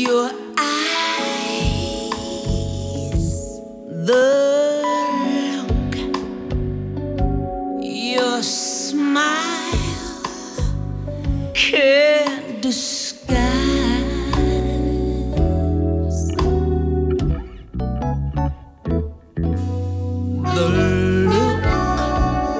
Your eyes, the look, your smile can't disguise